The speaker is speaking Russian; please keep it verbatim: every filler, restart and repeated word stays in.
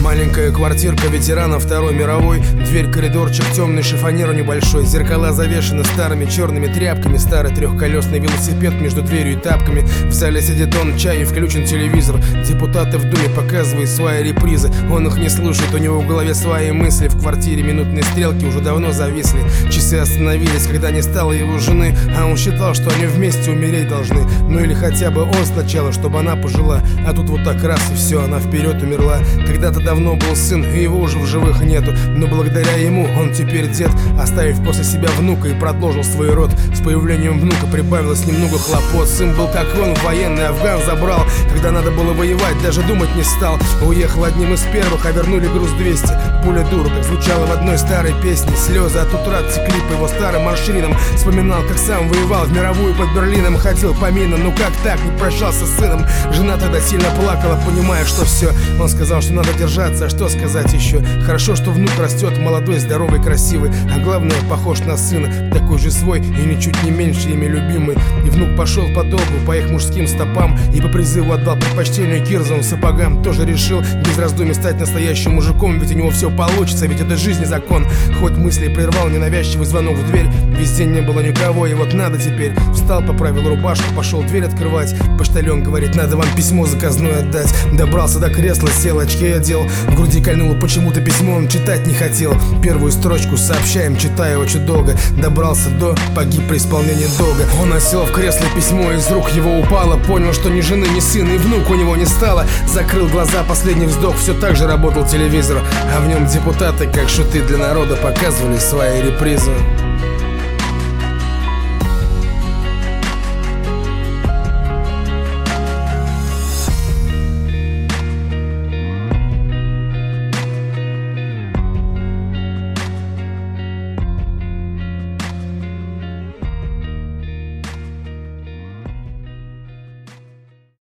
Маленькая квартирка ветерана Второй мировой. Дверь, коридорчик, темный шифонер небольшой. Зеркала завешаны старыми черными тряпками. Старый трехколесный велосипед между дверью и тапками. В зале сидит он, чай и включен телевизор. Депутаты в думе показывают свои репризы. Он их не слушает, у него в голове свои мысли. В квартире минутные стрелки уже давно зависли. Часы остановились, когда не стало его жены. А он считал, что они вместе умереть должны. Ну или хотя бы он сначала, чтобы она пожила. А тут вот так раз и все, она вперед умерла. Когда-то давно был сын, и его уже в живых нету. Но благодаря ему он теперь дед, оставив после себя внука, и продолжил свой род. С появлением внука прибавилось немного хлопот. Сын был как он, военный, Афган забрал. Когда надо было воевать, даже думать не стал. Уехал одним из первых, а вернули груз двести. Пуля дура, как звучало в одной старой песне. Слезы от утра текли по его старым маршринам. Вспоминал, как сам воевал в мировую под Берлином. Ходил по минам, ну как так, не прощался с сыном. Жена тогда сильно плакала, понимая, что все. Он сказал, что надо держаться, а что сказать еще. Хорошо, что внук растет молодой, здоровый, красивый. А главное, похож на сына, такой же свой и ничуть не меньше ими любимый. И внук пошел по долгу, по их мужским стопам. И по призыву отдал предпочтение кирзовым сапогам. Тоже решил без раздумий стать настоящим мужиком. Ведь у него все получится, ведь это жизни закон. Хоть мысли прервал ненавязчивый звонок в дверь. Весь день не было никого, и вот надо теперь. Встал, поправил рубашку, пошел дверь открывать. Почтальон говорит, надо вам письмо заказное отдать. Добрался до кресла, сел, очки одел. В груди кольнуло почему-то письмо, он читать не хотел. Первую строчку сообщаем, читая очень долго. Добрался до, погиб при исполнении долга. Он осел в кресле, письмо из рук его упало. Понял, что ни жены, ни сына, и внук у него не стало. Закрыл глаза, последний вздох, все так же работал телевизор. А в нем депутаты, как шуты для народа, показывали свои репризы.